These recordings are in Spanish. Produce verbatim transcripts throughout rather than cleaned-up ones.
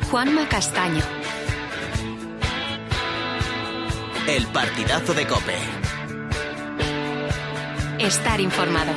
Juanma Castaño. El partidazo de COPE. Estar informado.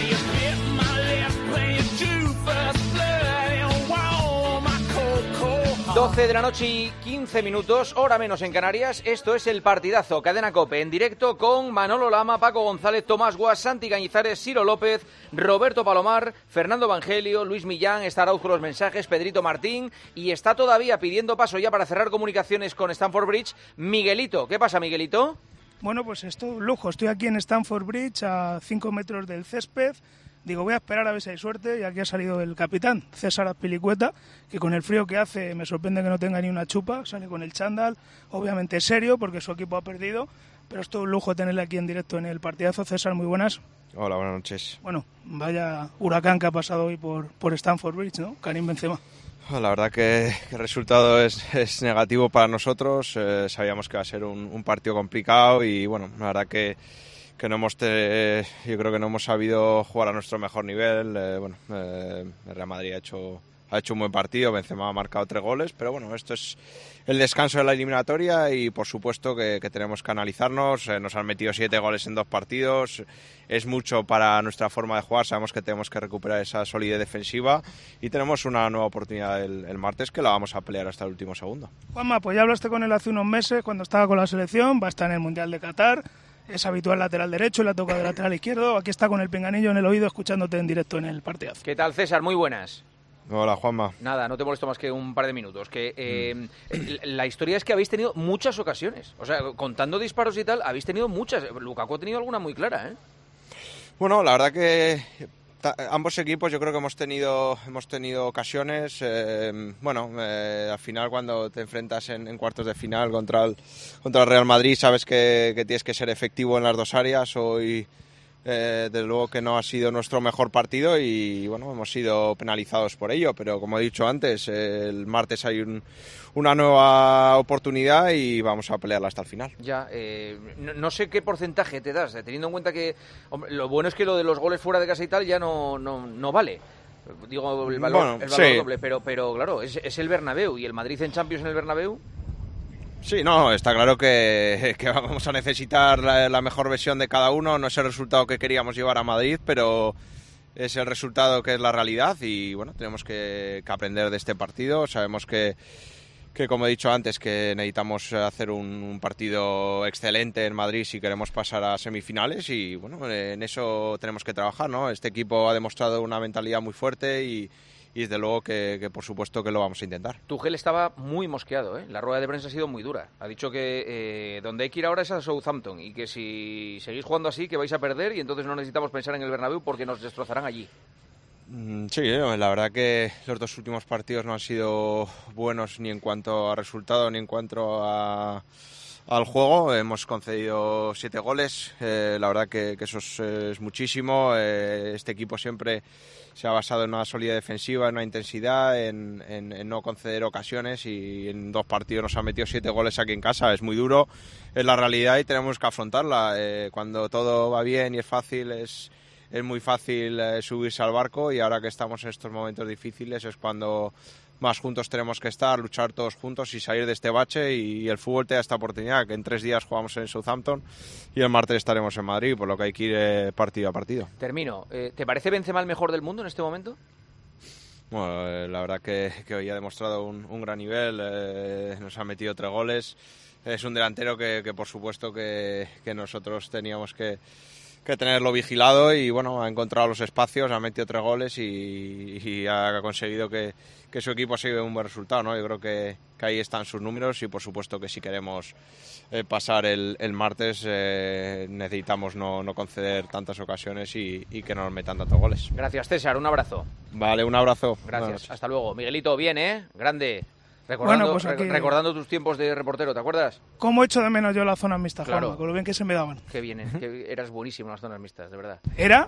doce de la noche y quince minutos, hora menos en Canarias. Esto es el partidazo, Cadena COPE, en directo con Manolo Lama, Paco González, Tomás Guas, Santi Cañizares, Ciro López, Roberto Palomar, Fernando Evangelio, Luis Millán, está Arauz con los mensajes, Pedrito Martín, y está todavía pidiendo paso ya para cerrar comunicaciones con Stamford Bridge, Miguelito. ¿Qué pasa, Miguelito? Bueno, pues esto es un lujo. Estoy aquí en Stamford Bridge, a cinco metros del césped. Digo, voy a esperar a ver si hay suerte, y aquí ha salido el capitán, César Azpilicueta, que con el frío que hace me sorprende que no tenga ni una chupa, sale con el chándal, obviamente serio porque su equipo ha perdido, pero es todo un lujo tenerle aquí en directo en el partidazo. César, muy buenas. Hola, buenas noches. Bueno, vaya huracán que ha pasado hoy por, por Stamford Bridge, ¿no? Karim Benzema. La verdad que, que el resultado es, es negativo para nosotros, eh, sabíamos que va a ser un, un partido complicado y bueno, la verdad que que no hemos te, yo creo que no hemos sabido jugar a nuestro mejor nivel. Eh, bueno, eh, el Real Madrid ha hecho ha hecho un buen partido, Benzema ha marcado tres goles, pero bueno, esto es el descanso de la eliminatoria y por supuesto que, que tenemos que analizarnos. Eh, nos han metido siete goles en dos partidos, es mucho para nuestra forma de jugar, sabemos que tenemos que recuperar esa solidez defensiva y tenemos una nueva oportunidad el, el martes que la vamos a pelear hasta el último segundo. Juanma, pues ya hablaste con él hace unos meses cuando estaba con la selección, va a estar en el Mundial de Qatar. Es habitual lateral derecho y la toca de lateral izquierdo. Aquí está con el pinganillo en el oído escuchándote en directo en el partidazo. ¿Qué tal, César? Muy buenas. Hola, Juanma. Nada, no te molesto más que un par de minutos. Que eh, mm. La historia es que habéis tenido muchas ocasiones. O sea, contando disparos y tal, habéis tenido muchas. Lukaku ha tenido alguna muy clara, ¿eh? Bueno, la verdad que ambos equipos yo creo que hemos tenido hemos tenido ocasiones. Eh, bueno, eh, al final cuando te enfrentas en, en cuartos de final contra el, contra el Real Madrid sabes que, que tienes que ser efectivo en las dos áreas. Hoy eh, desde luego que no ha sido nuestro mejor partido y bueno, hemos sido penalizados por ello, pero como he dicho antes, eh, el martes hay un, una nueva oportunidad y vamos a pelearla hasta el final. Ya, eh, no, no sé qué porcentaje te das, teniendo en cuenta que hombre, lo bueno es que lo de los goles fuera de casa y tal ya no, no, no vale. Digo, el valor, bueno, el valor sí. doble, pero, pero claro, es, es el Bernabéu y el Madrid en Champions en el Bernabéu. Sí, no, está claro que, que vamos a necesitar la, la mejor versión de cada uno. No es el resultado que queríamos llevar a Madrid, pero es el resultado que es la realidad y bueno, tenemos que, que aprender de este partido. Sabemos que, que, como he dicho antes, que necesitamos hacer un, un partido excelente en Madrid si queremos pasar a semifinales y bueno, en eso tenemos que trabajar, ¿no? Este equipo ha demostrado una mentalidad muy fuerte y Y desde luego que, que por supuesto que lo vamos a intentar. Tuchel estaba muy mosqueado, ¿eh? La rueda de prensa ha sido muy dura. Ha dicho que eh, donde hay que ir ahora es a Southampton y que si seguís jugando así que vais a perder y entonces no necesitamos pensar en el Bernabéu porque nos destrozarán allí. Sí, la verdad que los dos últimos partidos no han sido buenos ni en cuanto a resultado ni en cuanto a... al juego. Hemos concedido siete goles, eh, la verdad que, que eso es, es muchísimo. Eh, este equipo siempre se ha basado en una solidez defensiva, en una intensidad, en, en, en no conceder ocasiones y en dos partidos nos han metido siete goles aquí en casa. Es muy duro, es la realidad y tenemos que afrontarla. Eh, cuando todo va bien y es fácil, es, es muy fácil eh, subirse al barco y ahora que estamos en estos momentos difíciles es cuando más juntos tenemos que estar, luchar todos juntos y salir de este bache y el fútbol te da esta oportunidad, que en tres días jugamos en Southampton y el martes estaremos en Madrid, por lo que hay que ir eh, partido a partido. Termino. Eh, ¿Te parece Benzema el mejor del mundo en este momento? Bueno, eh, la verdad que, que hoy ha demostrado un, un gran nivel, eh, nos ha metido tres goles, es un delantero que, que por supuesto que, que nosotros teníamos que que tenerlo vigilado y bueno, ha encontrado los espacios, ha metido tres goles y, y ha conseguido que, que su equipo se lleve un buen resultado, ¿no? Yo creo que, que ahí están sus números y por supuesto que si queremos eh, pasar el, el martes eh, necesitamos no, no conceder tantas ocasiones y, y que no nos metan tantos goles. Gracias, César, un abrazo. Vale, un abrazo. Gracias, hasta luego. Miguelito, bien, ¿eh? Grande. Recordando, bueno, pues aquí... recordando tus tiempos de reportero, ¿te acuerdas? ¿Cómo echo de menos yo la zona mixta, claro. Juanma? Con lo bien que se me daban. Qué bien, ¿eh? Que eras buenísimo en las zonas mixtas, de verdad. ¿Era?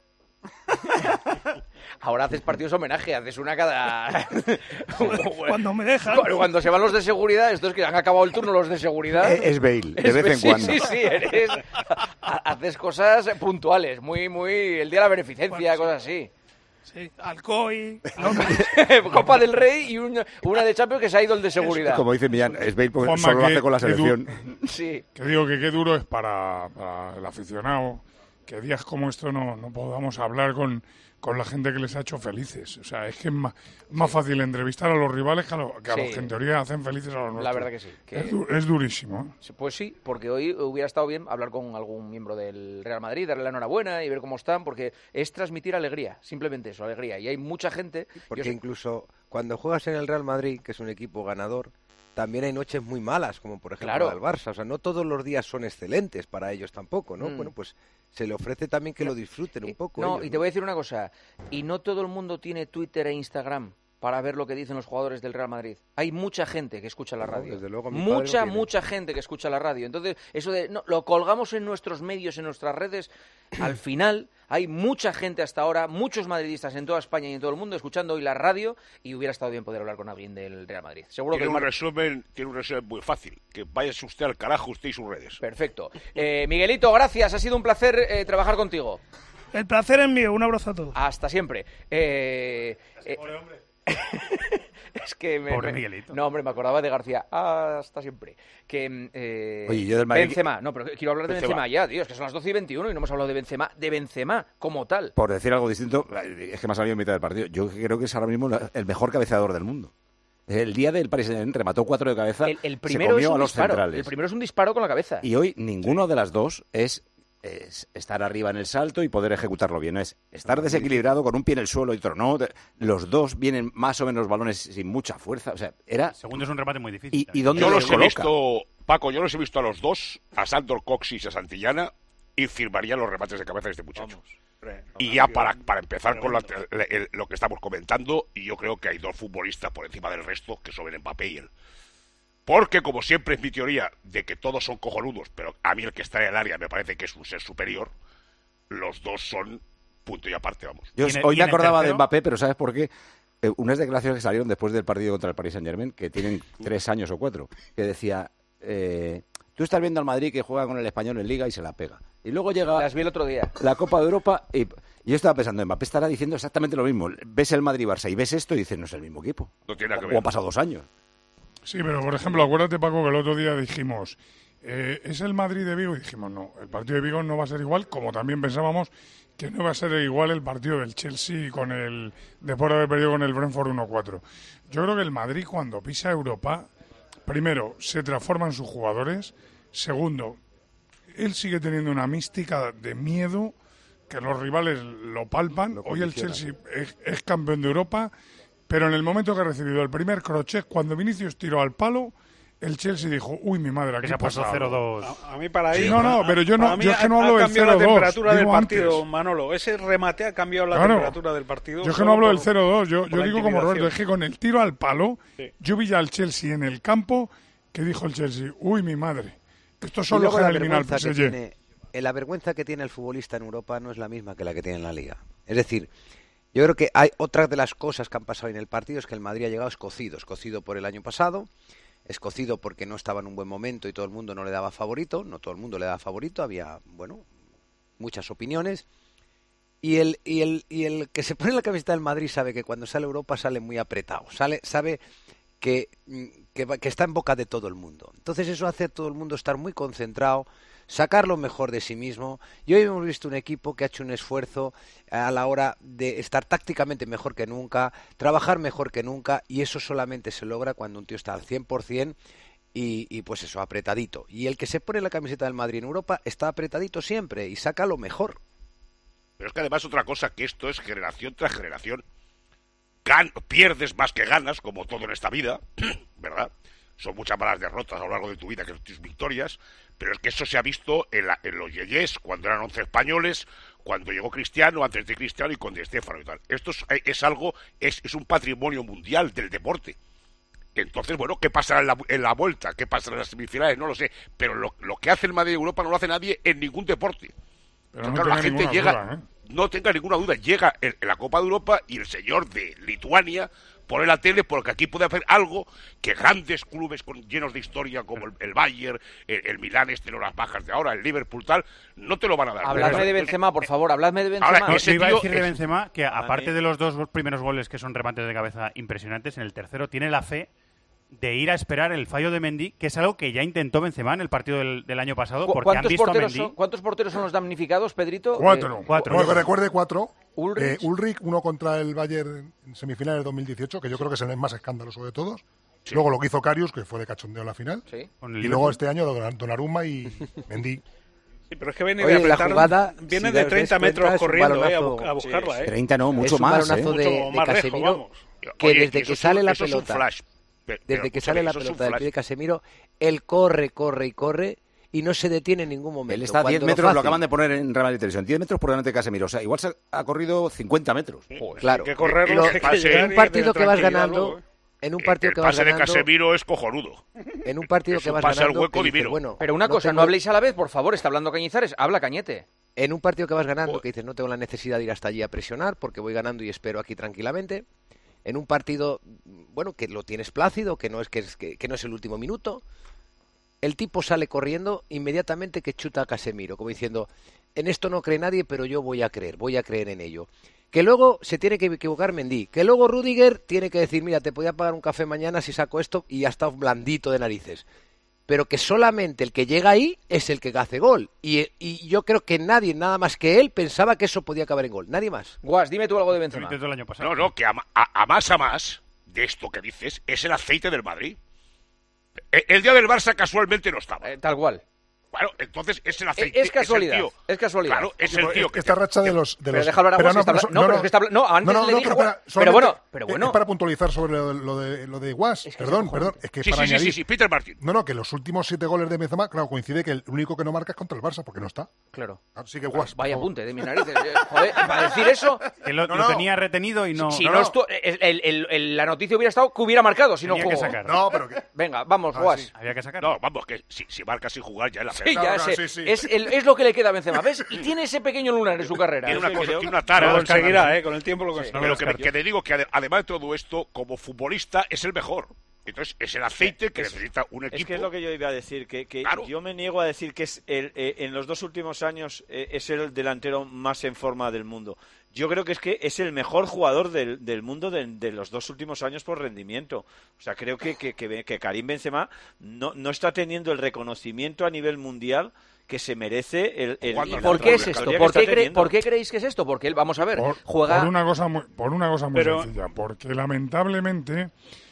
Ahora haces partidos homenaje, haces una cada... Cuando me dejan. Cuando se van los de seguridad, estos que han acabado el turno los de seguridad... Es Bale, de vez en sí, cuando. Sí, sí, eres... Haces cosas puntuales, muy, muy... El día de la beneficencia, bueno, sí. cosas así. Sí, Alcoy, Copa del Rey y una, una de Champions que se ha ido el de seguridad. Como dice Millán, es Bale porque Juanma, solo lo que- hace con la que du- selección. Sí. Que digo que qué duro es para, para el aficionado que días como esto no, no podamos hablar con, con la gente que les ha hecho felices. O sea, es que es más, más fácil entrevistar a los rivales que a, lo- que a Sí. los que en teoría hacen felices a los nuestros. La verdad que sí. Que- Es, du- es durísimo. ¿eh? Pues sí, porque hoy hubiera estado bien hablar con algún miembro del Real Madrid, darle la enhorabuena y ver cómo están, porque es transmitir alegría, simplemente eso, alegría. Y hay mucha gente... Porque yo sé- incluso cuando juegas en el Real Madrid, que es un equipo ganador, también hay noches muy malas, como por ejemplo Claro. la del Barça. O sea, no todos los días son excelentes para ellos tampoco, ¿no? Mm. Bueno, pues se le ofrece también que lo disfruten un poco. No, ellos, y te voy a decir una cosa, y no todo el mundo tiene Twitter e Instagram para ver lo que dicen los jugadores del Real Madrid. Hay mucha gente que escucha la No, radio. desde luego, mi padre mucha, lo tiene. mucha gente que escucha la radio. Entonces, eso de no, lo colgamos en nuestros medios, en nuestras redes, al final hay mucha gente hasta ahora, muchos madridistas en toda España y en todo el mundo escuchando hoy la radio, y hubiera estado bien poder hablar con alguien del Real Madrid. Seguro que Tiene el un Mar- resumen, tiene un resumen muy fácil. Que váyase usted al carajo, usted y sus redes. Perfecto. Eh, Miguelito, gracias, ha sido un placer eh, trabajar contigo. El placer es mío, un abrazo a todos. Hasta siempre. Eh, eh, es que me, Pobre me- Miguelito. No, hombre, me acordaba de García. Hasta siempre. Que eh, Oye, yo del Madrid- Benzema. No, pero quiero hablar de Benzema. Benzema. ya, tío. Es que son las doce y veintiuno y no hemos hablado de Benzema. De Benzema como tal. Por decir algo distinto, es que me ha salido en mitad del partido. Yo creo que es ahora mismo la- el mejor cabeceador del mundo. El día del Paris Saint-Germain remató cuatro de cabeza, El, el se primero es comió un a los disparo. centrales. El primero es un disparo con la cabeza. Y hoy ninguno de las dos es, es estar arriba en el salto y poder ejecutarlo bien. Es estar desequilibrado con un pie en el suelo y otro no. Los dos vienen más o menos balones sin mucha fuerza. O sea, era... Segundo es un remate muy difícil. ¿Y, y dónde Yo los los he coloca? visto, Paco, yo los he visto a los dos, a Sandor Coxis y a Santillana, y firmaría los remates de cabeza de este muchacho. Y ya para, para empezar con la- el- el- lo que estamos comentando, y yo creo que hay dos futbolistas por encima del resto, que son Mbappé y él. Porque, como siempre es mi teoría de que todos son cojonudos, pero a mí el que está en el área me parece que es un ser superior, los dos son punto y aparte, vamos. Yo ¿Quién- hoy quién me el acordaba de tercero? Mbappé, pero ¿sabes por qué? Eh, unas declaraciones que salieron después del partido contra el Paris Saint-Germain, que tienen tres años o cuatro, que decía, eh, tú estás viendo al Madrid que juega con el Español en Liga y se la pega. Y luego llega Las vi el otro día. la Copa de Europa y y yo estaba pensando, Mbappé estará diciendo exactamente lo mismo. Ves el Madrid-Barça y ves esto y dices, no es el mismo equipo. No tiene nada que O ver. han pasado dos años. Sí, pero por ejemplo, acuérdate, Paco, que el otro día dijimos, eh, ¿es el Madrid de Vigo? Y dijimos, no, el partido de Vigo no va a ser igual, como también pensábamos que no va a ser igual el partido del Chelsea con el después de haber perdido con el Brentford uno cuatro. Yo creo que el Madrid, cuando pisa Europa, primero, se transforma en sus jugadores. Segundo, él sigue teniendo una mística de miedo que los rivales lo palpan. Lo Hoy el condiciona. Chelsea es, es campeón de Europa, pero en el momento que ha recibido el primer crochet, cuando Vinicius tiró al palo, el Chelsea dijo, uy, mi madre, Que aquí se ha puesto pasa cero algo". dos. A mí para ahí... Sí, no, no, pero yo no- para mí yo es que no ha- hablo ha del cambiado la cero dos, temperatura del digo partido, antes. Manolo. Ese remate ha cambiado la Claro. temperatura del partido. Yo es que solo no hablo por- del cero dos, yo, por yo la digo como intimidación. Roberto, es que con el tiro al palo, Sí. yo vi ya al Chelsea en el campo, que dijo el Chelsea, uy, mi madre, esto Y solo luego queda la eliminar al vergüenza P que S G. tiene, eh, la vergüenza que tiene el futbolista en Europa no es la misma que la que tiene en la Liga. Es decir, yo creo que hay otra de las cosas que han pasado en el partido es que el Madrid ha llegado escocido, escocido por el año pasado, escocido porque no estaba en un buen momento y todo el mundo no le daba favorito, no todo el mundo le daba favorito, había, bueno, muchas opiniones. Y el, y el, y el que se pone la camiseta del Madrid sabe que cuando sale a Europa sale muy apretado, sale, sabe que, que, va- que está en boca de todo el mundo. Entonces eso hace a todo el mundo estar muy concentrado, sacar lo mejor de sí mismo. Y hoy hemos visto un equipo que ha hecho un esfuerzo a la hora de estar tácticamente mejor que nunca, trabajar mejor que nunca, y eso solamente se logra cuando un tío está al cien por ciento y, y pues eso, apretadito. Y el que se pone la camiseta del Madrid en Europa está apretadito siempre y saca lo mejor. Pero es que además otra cosa, que esto es generación tras generación. Gan pierdes más que ganas, como todo en esta vida, ¿verdad? Son muchas malas derrotas a lo largo de tu vida que tus victorias, pero es que eso se ha visto en, la, en los Yeyés, cuando eran once españoles, cuando llegó Cristiano, antes de Cristiano y con Di Stéfano y tal. Esto es, es algo, es, es un patrimonio mundial del deporte. Entonces, bueno, ¿qué pasará en la, en la vuelta? ¿Qué pasará en las semifinales? No lo sé. Pero lo, lo que hace el Madrid de Europa no lo hace nadie en ningún deporte. Pero no Claro, la tenga gente ninguna llega, duda, ¿eh? no tenga ninguna duda, llega en, en la Copa de Europa y el señor de Lituania poner la tele, porque aquí puede hacer algo que grandes clubes con, llenos de historia como el, el Bayern, el, el Milán, este en horas bajas de ahora, el Liverpool tal, no te lo van a dar. Habladme de Benzema, por favor, habladme de Benzema. Ahora, ese iba a decir de Benzema que aparte de los dos primeros goles que son remates de cabeza impresionantes, en el tercero tiene la fe de ir a esperar el fallo de Mendy, que es algo que ya intentó Benzema en el partido del, del año pasado, porque han visto a Mendy. Son, ¿Cuántos porteros son los damnificados, Pedrito? Cuatro. Eh, cuatro. Bueno, que recuerde cuatro. Ulrich. Eh, Ulrich, uno contra el Bayern en semifinales de dos mil dieciocho, que yo creo que es el más escandaloso de todos. Sí. Luego lo que hizo Karius, que fue de cachondeo en la final. Sí. Y luego este año Donnarumma y Mendy. Sí, pero es que viene Oye, de apretar, la jugada, viene si de treinta metros corriendo eh, a, bu a buscarla. Sí, Eh. treinta no, mucho es un más. balonazo ¿eh? de, Mucho de más Casemiro, lejos, que Oye, desde eso que es sale un, la eso pelota, es un flash. Pero, desde pero, que sale la eso es un pelota del flash. pie de Casemiro, él corre, corre y corre y no se detiene en ningún momento. Él está a diez Cuando metros, fácil, lo acaban de poner en Real Madrid Televisión, diez metros por delante de Casemiro. O sea, igual se ha corrido cincuenta metros. Joder, claro, que correrlo, lo, que que en un partido que vas ganando... Luego, eh. En un partido el que vas pase ganando, de Casemiro es cojonudo. En un partido Eso que vas pasa al ganando, hueco que dices, divino. bueno, Pero una no cosa, tengo- no habléis a la vez, por favor, está hablando Cañizares, habla Cañete. En un partido que vas ganando, Joder. que dices, no tengo la necesidad de ir hasta allí a presionar porque voy ganando y espero aquí tranquilamente. En un partido, bueno, que lo tienes plácido, que no es que, es, que, que no es el último minuto, el tipo sale corriendo inmediatamente que chuta a Casemiro, como diciendo, en esto no cree nadie, pero yo voy a creer, voy a creer en ello. Que luego se tiene que equivocar Mendy, que luego Rüdiger tiene que decir, mira, te podía pagar un café mañana si saco esto y ya está blandito de narices. Pero que solamente el que llega ahí es el que hace gol. Y, y yo creo que nadie, nada más que él, pensaba que eso podía acabar en gol. Nadie más. Guas, dime tú algo de Lo Benzema. intentó el año pasado. No, no, que a, a, a más a más de esto que dices es el aceite del Madrid. El, el día del Barça casualmente no estaba. Eh, tal cual. Bueno, entonces es el aceite. Es casualidad, Es, el tío. es casualidad. Claro, es Sí, el pero tío. es que esta racha de los... De Pero los déjalo hablar a pero Guas, está pero habla- no, pero es que está habla- no, antes no, le no, dije pero, Guas. para- Pero bueno, solamente, pero eh, bueno. Es para puntualizar sobre lo, lo de, lo de Guas. Es que perdón, es perdón. Es que Sí, para sí, sí, añadir... sí, sí, Peter Martin. No, no, que los últimos siete goles de Benzema, claro, coincide que el único que no marca es contra el Barça, porque no está. Claro. Así que Guas, Vaya por favor. apunte de mis narices. Eh, Joder, para decir eso, Que lo, No, lo no. tenía retenido y no... si no, no, no. estu- el- el- el- el- la noticia hubiera estado que hubiera marcado, si no Tenía que jugó. sacar. No, pero que... Venga, vamos, Ah, Guas. sí. Había que sacar. No, vamos, que si, si marca sin jugar ya es la Sí, pena. ya No, no, sé. sí, sí. Es, el- es lo que le queda a Benzema, ¿ves? Y tiene ese pequeño lunar en su carrera. Tiene una Sí, cosa, creo- tiene una Lo tara. conseguirá, ¿eh? Con el tiempo lo No, conseguirá. pero que, que te digo que ade- además de todo esto, como futbolista es el mejor. Entonces es el aceite que necesita un equipo. Es que es lo que yo iba a decir, que, que Claro. yo me niego a decir que es el, eh, en los dos últimos años eh, es el delantero más en forma del mundo. Yo creo que es que es el mejor jugador del, del mundo de, de los dos últimos años por rendimiento. O sea, creo que, que, que, que Karim Benzema no, no está teniendo el reconocimiento a nivel mundial que se merece el, el ¿Cuándo? ¿Y la por qué es trayectoria esto? que ¿Por está qué, cre- teniendo. ¿Por qué creéis que es esto? Porque él, vamos a ver, Por, juega... por una cosa muy, por una cosa muy Pero- sencilla, porque lamentablemente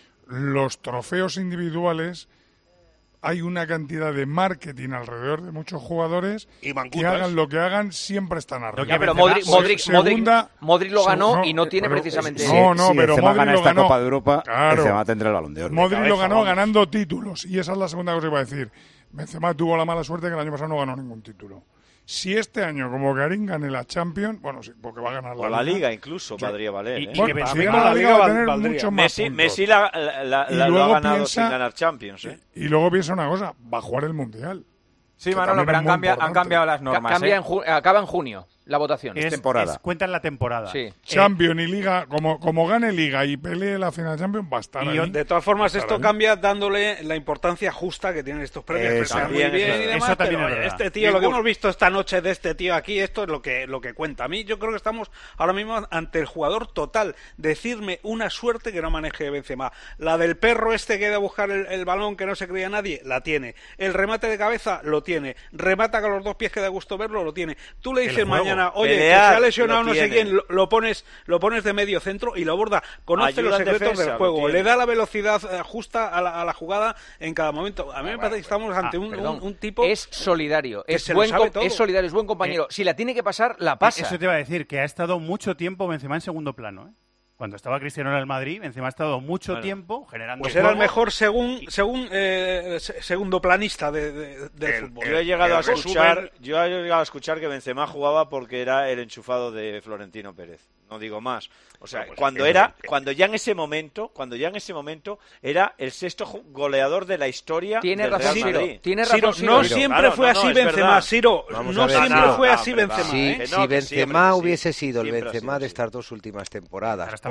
los trofeos individuales hay una cantidad de marketing alrededor de muchos jugadores Y que mancutas. hagan lo que hagan, siempre están arriba. Ya, pero Benzema- Modric, Modric, Segunda- Modric, Modric lo ganó no, y no tiene pero- precisamente... No, no, si pero Benzema Modric gana lo esta ganó. Copa de Europa, Claro. Benzema tendrá el Balón de Oro. Modric lo cabeza, ganó vamos. ganando títulos. Y esa es la segunda cosa que iba a decir. Benzema tuvo la mala suerte que el año pasado no ganó ningún título. Si este año, como Karim, gane la Champions, bueno, sí, porque va a ganar O la Liga incluso podría valer. Y- ¿eh? y Bueno, que si Benzema- gana la la Liga Liga va a val- tener valdría. muchos más Messi, puntos. Messi la, la- la- Y la- lo luego ha ganado piensa- sin ganar Champions. ¿eh? Y luego piensa una cosa, va a jugar el Mundial. Sí, que Manolo, también pero es han, muy cambia- han importante. cambiado las Ca- normas. cambia ¿eh? en ju- acaba en junio la votación. Es, temporada. es- cuenta en la temporada. Sí. Eh, Champions y Liga, como, como gane Liga y pelee la final de Champions, va a estar Y ahí. de todas formas, Va a esto estar ahí. cambia dándole la importancia justa que tienen estos premios. Eso que están muy también, bien eso- y demás, eso también pero es verdad. este tío, lo que Ninguno. hemos visto esta noche de este tío aquí, esto es lo que, lo que cuenta. A mí yo creo que estamos ahora mismo ante el jugador total. Decirme una suerte que no maneje Benzema. La del perro este que ha ido a buscar el, el balón que no se creía nadie, la tiene. El remate de cabeza, lo tiene. Remata con los dos pies que da gusto verlo, lo tiene. Tú le dices juego. mañana, oye, Pelear, que se ha lesionado lo no sé tiene. quién, lo, lo pones lo pones de medio centro y lo aborda. Conoce Ayuda los en secretos defensa, del lo juego, tiene. le da la velocidad eh, justa a la, a la jugada en cada momento. A mí me parece que estamos ante un, Perdón, un, un tipo es solidario, que es se lo buen, sabe com- todo. es solidario, es buen compañero. Si la tiene que pasar, la pasa. Eso te iba a decir, que ha estado mucho tiempo Benzema en segundo plano. ¿eh? Cuando estaba Cristiano en el Madrid, Benzema ha estado mucho Bueno, tiempo generando pues era el juego. mejor según según eh, se- segundo planista de, de- del El- fútbol. Yo he llegado el a escuchar, resumen- yo he llegado a escuchar que Benzema jugaba porque era el enchufado de Florentino Pérez. No digo más. O sea, No, pues, cuando es- era, cuando ya en ese momento, cuando ya en ese momento era el sexto ju- goleador de la historia Tiene del razón, Real Ciro, Madrid. tiene Ciro, razón, Ciro. no Ciro. siempre Claro, fue no, no, así es Benzema, verdad. Ciro. Vamos No a ver, siempre Ciro. fue No, así hombre, Benzema. va. Si, ¿eh? Que si no, que sí, Benzema hombre, que sí. hubiese sido el Siempre ha Benzema sido de así. estas dos últimas temporadas, Ahora está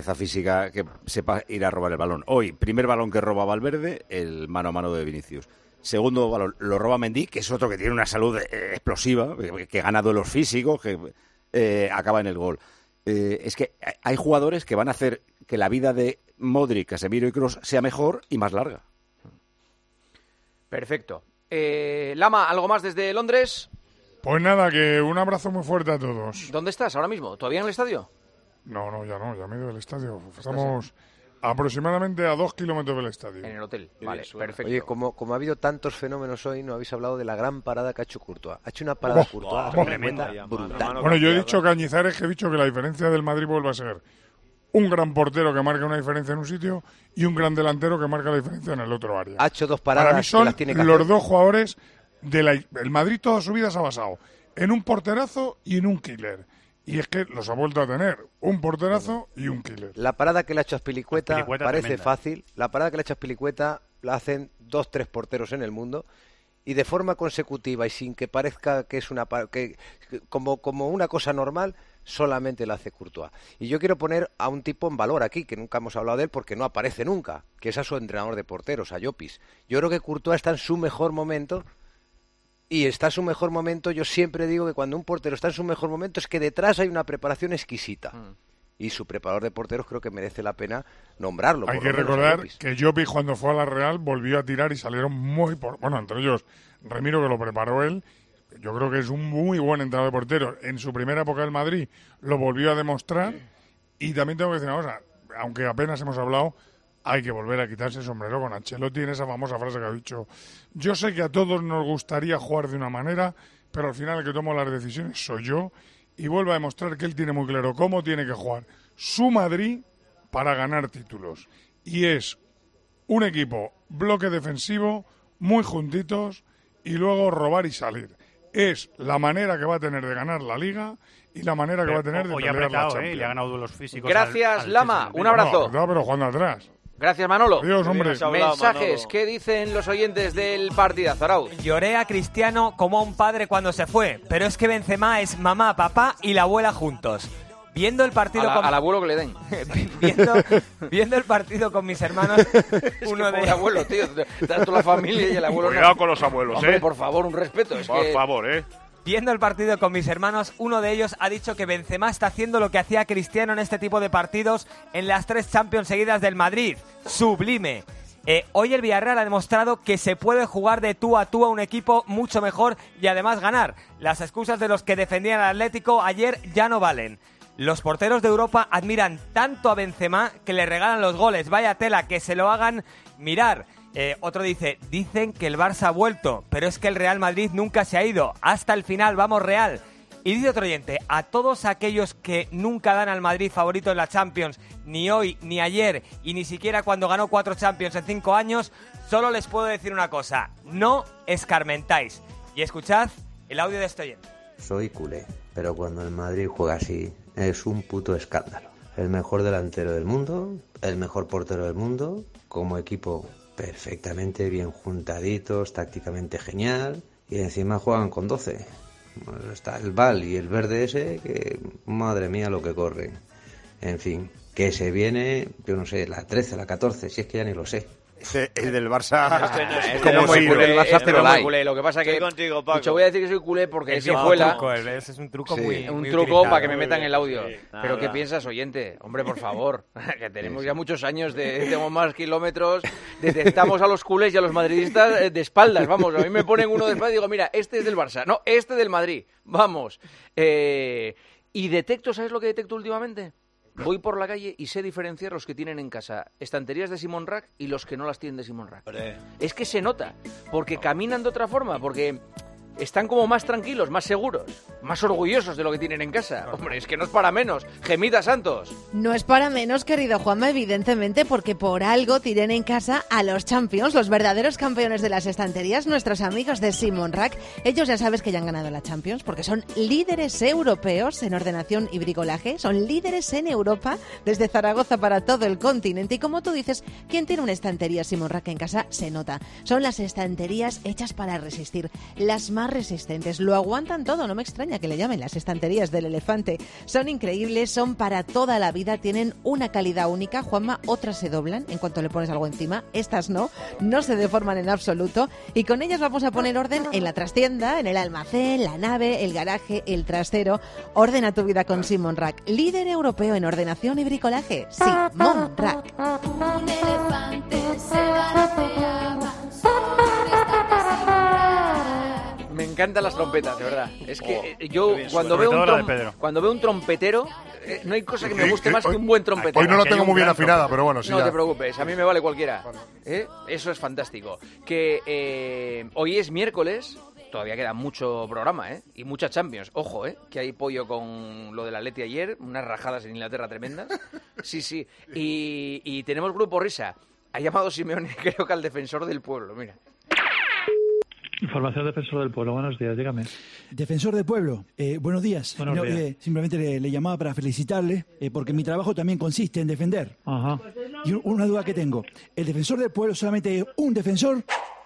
cabeza física que sepa ir a robar el balón. Hoy, primer balón que roba Valverde, el mano a mano de Vinicius. Segundo balón lo roba Mendy, que es otro que tiene una salud eh, explosiva, que, que gana duelos físicos, que eh, acaba en el gol. Eh, es que hay jugadores que van a hacer que la vida de Modric, Casemiro y Kroos sea mejor y más larga. Perfecto. Eh, Lama, ¿algo más desde Londres? Pues nada, que un abrazo muy fuerte a todos. ¿Dónde estás ahora mismo? ¿Todavía en el estadio? No, no, ya no, ya me he ido del estadio. Estamos aproximadamente a dos kilómetros del estadio. En el hotel, vale, perfecto. Oye, como, como ha habido tantos fenómenos hoy, no habéis hablado de la gran parada que ha hecho Courtois. Ha hecho una parada Oh, Courtois oh, tremenda, oh, brutal. Bueno, yo he dicho Cañizares, que he dicho que la diferencia del Madrid vuelve a ser un gran portero que marca una diferencia en un sitio y un gran delantero que marca la diferencia en el otro área. Ha hecho dos paradas. Para mí son que las tiene que los hacer. dos jugadores de la... El Madrid toda su vida se ha basado en un porterazo y en un killer. Y es que los ha vuelto a tener, un porterazo y un killer. La parada que le ha hecho a Azpilicueta Azpilicueta parece tremenda. fácil. La parada que le ha hecho a Azpilicueta la hacen dos, tres porteros en el mundo. Y de forma consecutiva y sin que parezca que es una pa- que, que como, como una cosa normal, solamente la hace Courtois. Y yo quiero poner a un tipo en valor aquí, que nunca hemos hablado de él porque no aparece nunca, que es a su entrenador de porteros, a Llopis. Yo creo que Courtois está en su mejor momento. Y está en su mejor momento. Yo siempre digo que cuando un portero está en su mejor momento es que detrás hay una preparación exquisita. Mm. Y su preparador de porteros creo que merece la pena nombrarlo. Hay por que lo menos, a recordar Llopis. que Llopis, cuando fue a la Real, volvió a tirar y salieron muy... Por... Bueno, entre ellos Remiro, que lo preparó él. Yo creo que es un muy buen entrenador de porteros. En su primera época del Madrid lo volvió a demostrar. Y también tengo que decir una cosa, aunque apenas hemos hablado, hay que volver a quitarse el sombrero con Ancelotti en esa famosa frase que ha dicho: yo sé que a todos nos gustaría jugar de una manera, pero al final el que toma las decisiones soy yo, y vuelve a demostrar que él tiene muy claro cómo tiene que jugar su Madrid para ganar títulos. Y es un equipo bloque defensivo, muy juntitos, y luego robar y salir. Es la manera que va a tener de ganar la Liga y la manera que Pero va a tener de hoy pelear ha apretado, la Champions. ¿eh? Le ha ganado duelos físicos. Gracias, al- al Lama. Chelsea. Un abrazo. No, no, pero jugando atrás. Gracias, Manolo. Adiós, hombre. Mensajes, ¿qué dicen los oyentes del partidazo, Arauz? Lloré a Cristiano como a un padre cuando se fue, pero es que Benzema es mamá, papá y la abuela juntos. Viendo el partido A la- con... al abuelo que le den. viendo, viendo el partido con mis hermanos, uno de Pobre abuelo, tío. Tanto la familia y el abuelo. Cuidado no. con los abuelos, Hombre, ¿eh? por favor, un respeto. Es Por que... favor, ¿eh? Viendo el partido con mis hermanos, uno de ellos ha dicho que Benzema está haciendo lo que hacía Cristiano en este tipo de partidos en las tres Champions seguidas del Madrid. Sublime. Eh, hoy el Villarreal ha demostrado que se puede jugar de tú a tú a un equipo mucho mejor y además ganar. Las excusas de los que defendían al Atlético ayer ya no valen. Los porteros de Europa admiran tanto a Benzema que le regalan los goles. Vaya tela, que se lo hagan mirar. Eh, otro dice, dicen que el Barça ha vuelto, pero es que el Real Madrid nunca se ha ido. Hasta el final, vamos Real. Y dice otro oyente, a todos aquellos que nunca dan al Madrid favorito en la Champions, ni hoy, ni ayer, y ni siquiera cuando ganó cuatro Champions en cinco años, solo les puedo decir una cosa, no escarmentáis. Y escuchad el audio de este oyente. Soy culé, pero cuando el Madrid juega así, es un puto escándalo. El mejor delantero del mundo, el mejor portero del mundo, como equipo perfectamente bien juntaditos, tácticamente genial, y encima juegan con doce. Bueno, está el Val y el verde ese, que madre mía lo que corren. En fin, que se viene, yo no sé, la trece, la catorce, si es que ya ni lo sé. El del Barça Este no, este como no es muy si culé, el Barça este pero no es muy light. culé. Lo que pasa que Estoy contigo, Paco. Mucho voy a decir que soy culé porque Es se un cuela. truco, ese es un truco Sí, muy- un muy truco utilizado. para que me Muy metan bien, el audio. sí. Pero ¿qué Nada. piensas, oyente? Hombre, por favor, que tenemos ya muchos años, de, tenemos más kilómetros, detectamos a los culés y a los madridistas eh, de espaldas, vamos, a mí me ponen uno de espaldas y digo, mira, este es del Barça, no, este del Madrid, vamos. Eh, y detecto, ¿sabes lo que detecto últimamente? Voy por la calle y sé diferenciar los que tienen en casa estanterías de Simon Rack y los que no las tienen de Simon Rack. Es que se nota, porque caminan de otra forma, porque están como más tranquilos, más seguros, más orgullosos de lo que tienen en casa. Hombre, es que no es para menos. Gemita Santos. No es para menos, querido Juanma, evidentemente, porque por algo tienen en casa a los Champions, los verdaderos campeones de las estanterías, nuestros amigos de Simon Rack. Ellos ya sabes que ya han ganado la Champions porque son líderes europeos en ordenación y bricolaje, son líderes en Europa, desde Zaragoza para todo el continente. Y como tú dices, quien tiene una estantería Simon Rack en casa se nota. Son las estanterías hechas para resistir, las más resistentes, lo aguantan todo. No me extraña que le llamen las estanterías del elefante. Son increíbles, son para toda la vida, tienen una calidad única. Juanma, otras se doblan en cuanto le pones algo encima, estas no, no se deforman en absoluto, y con ellas vamos a poner orden en la trastienda, en el almacén, la nave, el garaje, el trastero. Ordena tu vida con Simon Rack, líder europeo en ordenación y bricolaje. Simon Rack. encantan las trompetas, de verdad. Es que Oh, eh, yo bien, cuando sobre veo, un todo la de trom- Pedro. cuando veo un trompetero, eh, no hay cosa que me Eh, guste eh, más hoy- que un buen trompetero. hoy no la Que tengo hay un muy bien gran afinada, trompetero. pero bueno, sí No ya. te preocupes, a mí me vale cualquiera. ¿Eh? Eso es fantástico. Que eh, hoy es miércoles, todavía queda mucho programa, ¿eh? Y mucha Champions. Ojo, ¿eh? Que hay pollo con lo del Atleti ayer, unas rajadas en Inglaterra tremendas. Sí, sí. Y, y tenemos grupo risa. Ha llamado Simeone, creo que al defensor del pueblo, mira. Información Defensor del Pueblo. Buenos días, dígame. Defensor del Pueblo, eh, buenos días. Buenos No, días. eh, simplemente le, le llamaba para felicitarle, eh, porque mi trabajo también consiste en defender. Ajá. Y un- una duda que tengo, ¿el Defensor del Pueblo solamente es un defensor?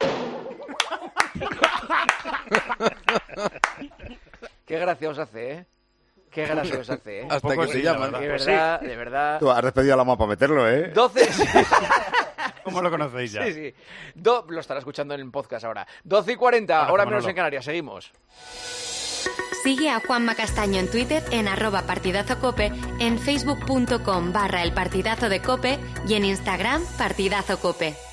Qué gracia os hace, ¿eh? Qué gracia os hace, ¿eh? Hasta que se llaman. De verdad, de verdad. Tú has despedido a la mapa para meterlo, ¿eh? doce... ¿Cómo lo conocéis ya? Sí, sí. Do- Lo estará escuchando en el podcast ahora. doce y cuarenta, Ahora, hora Manolo. menos en Canarias. Seguimos. Sigue a Juanma Castaño en Twitter en arroba partidazo cope, en facebook punto com barra el partidazo de cope y en Instagram partidazo cope.